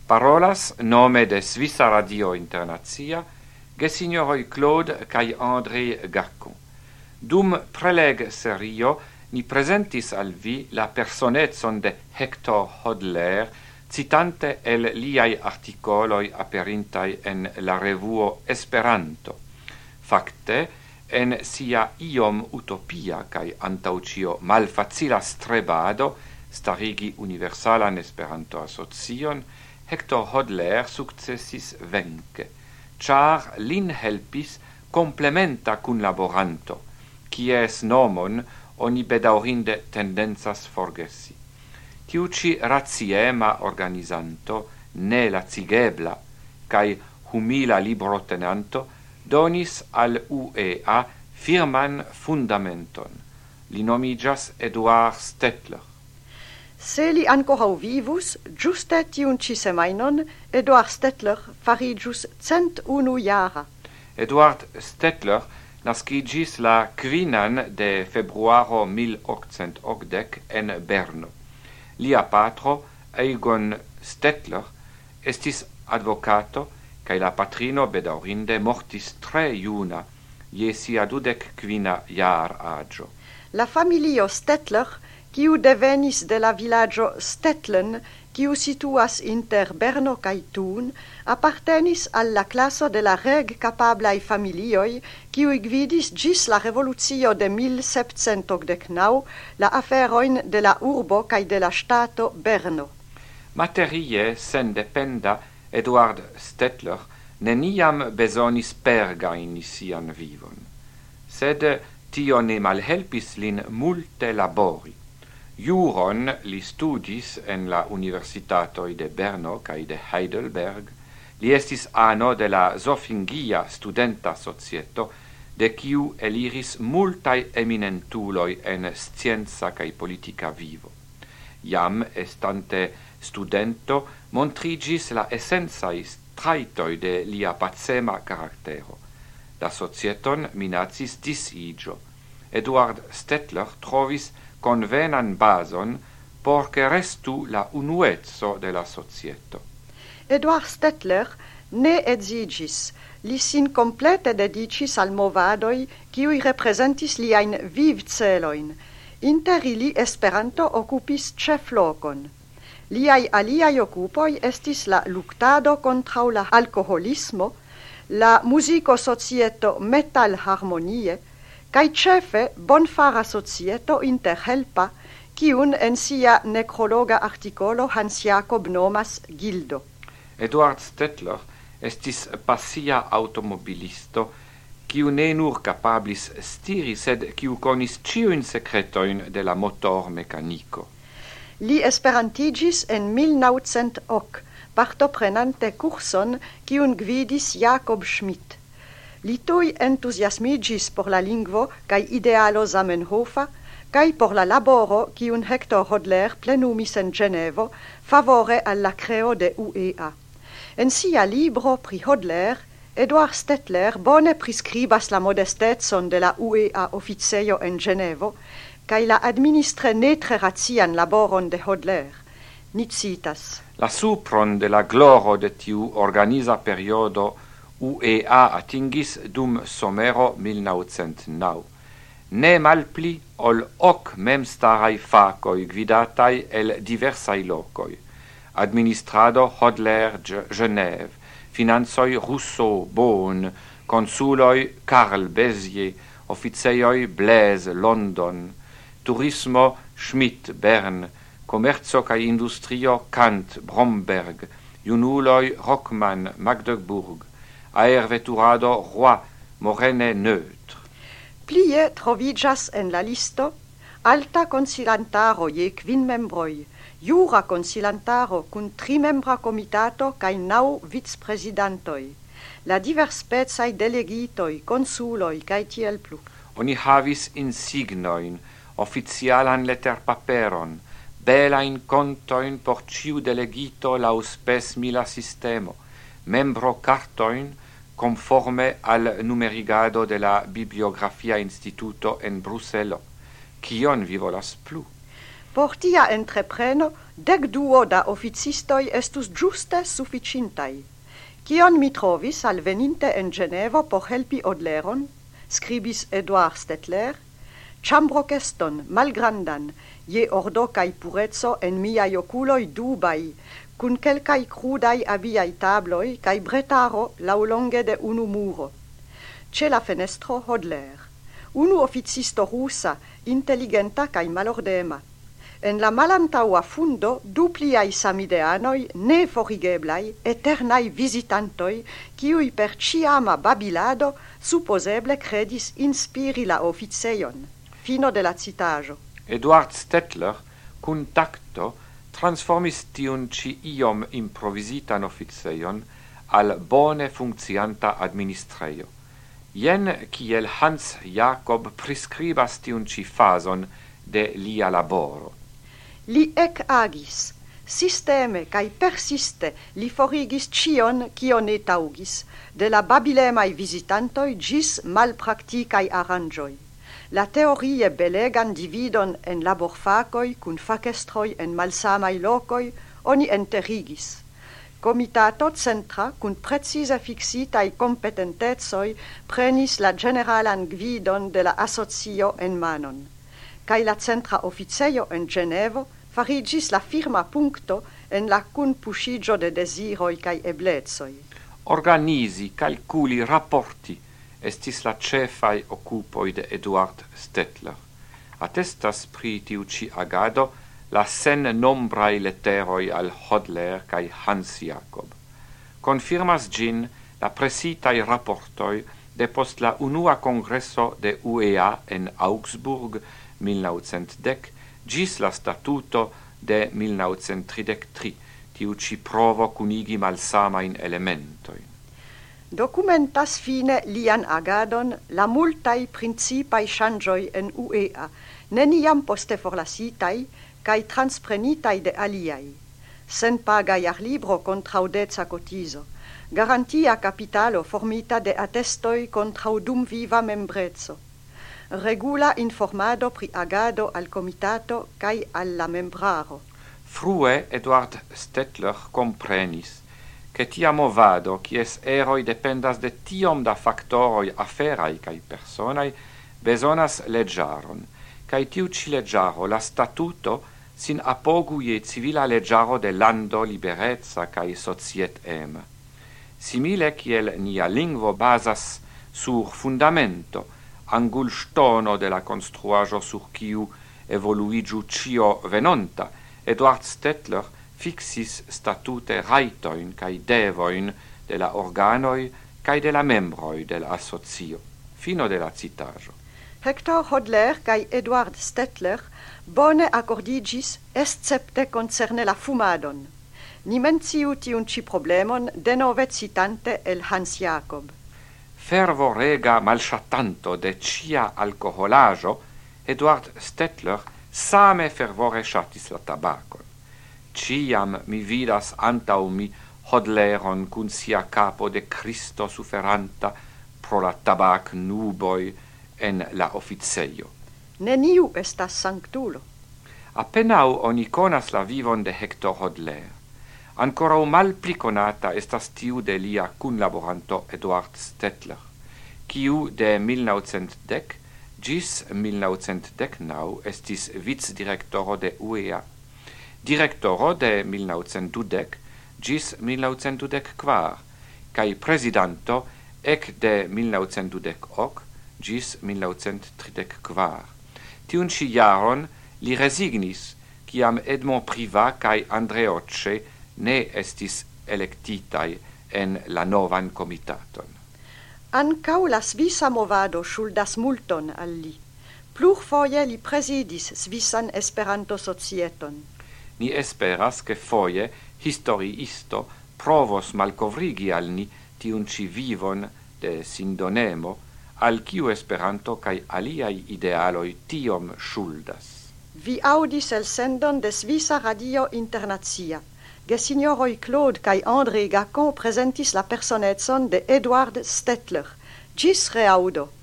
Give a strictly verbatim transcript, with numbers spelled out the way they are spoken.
Parolas nome de Svissa Radio Internazia, gesignoroi Claude cae André Gacon. Dum preleg serio, ni presentis al vi la personetson de Hector Hodler, citante el liai articoloi aperintai en la revuo Esperanto. Facte, en sia iom utopia cae antaucio malfacila strebado starigi universalan Esperanto asocion, Hector Hodler successis venke, char lin helpis complementa cun laboranto, quies nomon oni bedaurinde tendenzas forgesi. Tiuci raziema organizanto, ne lacigebla, cae humila librotenanto, donis al U E A firman fundamenton. Li nomigas Eduard Stettler. Se li ancorau vivus, giuste tiun ci semainon, Eduard Stettler farigius cent unu jara. Eduard Stettler nascigis la quinan de februaro mil octcent octdec en Berno. Lia patro, Egon Stettler, estis advocato, cae la patrino bedaurinde mortis tre iuna, je sia dudec quina jar agio. La familio Stettler, quiu devenis de la villaggio Stettlen, quiu situas inter Berno cae Thun, appartenis alla classo de la reg capablai familioi, quiu gvidis gis la revoluzio de mil septcent octdec-nau la aferoin de la urbo cae de la stato Berno. Materie sen dependa, Eduard Stettler neniam besonis pergaini sian vivon, sed tio ne malhelpis lin multe labori. Juron li studis en la universitatoi de Berno cae de Heidelberg, li estis ano de la Zofingia studenta societo, de quiu eliris multae eminentuloi en scienza cae politica vivo. Iam estante studento montrigis la essentiae traitoi de lia pacema caractero. La societon minacis disigio. Eduard Stettler trovis convenan bason porce restu la unuezzo de la societo. Eduard Stettler ne exigis, li sin complete dedicis al movadoi quiui representis liain vivceloin, inter ili Esperanto occupis cef locon. Liai aliai occupoi estis la luctado contra la alcoholismo, la musico societo Metal Harmonie, cae cefe bonfara societo interhelpa, quiun en sia necrologa articolo Hans Jacob nomas Gildo. Eduard Stettler estis passia automobilisto, quiu ne nur capablis stiri, sed quiu conis ciuin secretoin de la motor mecanico. Li esperantigis en mil naucent hoc, partoprenante curson quiun gvidis Jacob Schmidt. Li tui entusiasmigis por la lingvo cae idealo Zamenhofa, cae por la laboro quiun Hector Hodler plenumis en Genevo favore alla creo de U E A. En sia libro pri Hodler, Eduard Stettler bone prescribas la modestetson de la U E A officeio en Genevo, cae la administre netre razian laboron de Hodler. Ni citas. La supron de la gloro de tiu organiza periodo U E A atingis dum somero mil naucent nau. Ne malpli ol hoc memstarai facoi gvidatai el diversai locoi. Administrado Hodler Genève, finanzoi Rousseau Beaune, consuloi Karl Bézier, officeioi Blaise London, turismo Schmidt Bern, commerzo cae industrio Kant Bromberg, junuloi Rockmann Magdeburg, aerveturado Roy Morene Neutre. Plie trovigas en la listo alta consilantaro je quin membroi, jura consilantaro cun trimembra comitato cae nau vicepresidentoi, la diverspezai delegitoi, consuloi cae tiel plu. Oni havis insignoin, officialan letterpaperon, belain contoin por ciu delegito lauspes mila sistemo, membro cartoin conforme al numerigado de la Bibliografia Instituto en Bruselo. Kion vi volas plu? Por tia entrepreno Dec duo da officistoi estus giuste sufficintai. Kion mi trovis al veninte en Genevo por helpi Hodleron, scribis Eduard Stettler, chambro keston malgrandan, je ordo kai purezzo en miai oculoi dubai, cun quelcai crudai abiai tabloi kai bretaro laulonge de unu muro. Ce la fenestro Hodler. Unu officisto russa, intelligenta kai malordema. En la malantaua fundo du pliai samideanoi ne forigeblai eternai visitantoi kiui per ciama babilado supposeble credis inspiri la officeion. Fino de la citajo. Eduard Stettler, cun tacto, transformis tiun ci iom improvisitan officeion al bone funccianta administreio. Jen kiel Hans Jacob prescribas tiun ci fason de lia laboro. Li ec agis, systeme cae persiste li forigis cion cio ne taugis, de la babilemai visitantoi gis malpracticai arrangioi. La teorie belegan dividon en laborfacoi cun facestroi en malsamai locoi oni enterigis. Comitato centra cun precise fixitai competentezoi prenis la generalan gvidon de la asocio en manon, cae la centra officeio en Genevo farigis la firma puncto en la cun puscigio de desiroi cae eblezoi. Organisi, calculi, rapporti estis la cefai occupoi de Eduard Stettler. Attestas pri tiu ci agado la sen nombrai letteroi al Hodler cae Hans Jacob. Confirmas gin la presitai rapportoi de post la unua congresso de U E A en Augsburg millenovecentdec gis la statuto de millenovecentridectri, tiu ci provo cunigi malsamain elementoi. Documentas fine lian agadon la multai principai changioi en U E A, neniam poste forlasitai, cae transprenitai de aliai. Sen pagai arlibro contraudeza cotizo, garantia capitalo formita de attestoi contraudum viva membrezzo, regula informado pri agado al comitato cae alla membraro. Frue Eduard Stettler comprenis che tia movado, quies eroi dependas de tiom da factoroi aferai cae personai, besonas leggiaron, cae tiu ci leggiaro, la statuto, sin apogu je civila leggiaro de lando liberezza cae societ em. Simile kiel nia lingvo basas sur fundamento, angul stono de la construajo sur kiu evoluigiu cio venonta, Eduard Stettler fixis statute raitoin cae devoin de la organoi cae de la membroi del associo. Fino de la citajo. Hector Hodler cae Eduard Stettler bone accordigis escepte concerne la fumadon. Ni menciu tiun ci problemon denove citante el Hans Jacob. Fervo rega malshatanto de cia alcoholajo, Eduard Stettler same fervore shatis la tabacon. Ciam mi vidas antau mi Hodleron cun sia capo de Cristo suferanta pro la tabac nuboi en la officeio. Neniu estas sanctulo. Appenau oni conas la vivon de Hector Hodler. Ancora mal pli conata estas tiu de lia cunlaboranto Eduard Stettler, kiu de millenovecentdec gis millenovecentdecnau estis vicedirectoro de U E A, directoro de millenovecentdudec gis millenovecentdudecquar, cae presidanto ec de millenovecentdudechoc gis millenovecentridecquar. Tiun ci jaron li resignis, ciam Edmond Privat cae Andreocce ne estis electitai en la novan comitaton. Ancau la Svisa movado ŝuldas multon al li. Plurfoje li presidis Svisan Esperanto-societon. Ni esperas che foje historiisto provos malcovrigi al ni tiun ci vivon de sindonemo, al kiu Esperanto cae aliai idealoi tiom ŝuldas. Vi audis el sendon de Svisa Radio Internazia. Gesignoroi Claude cae André Gacon presentis la personetson de Eduard Stettler. Gis reaudo.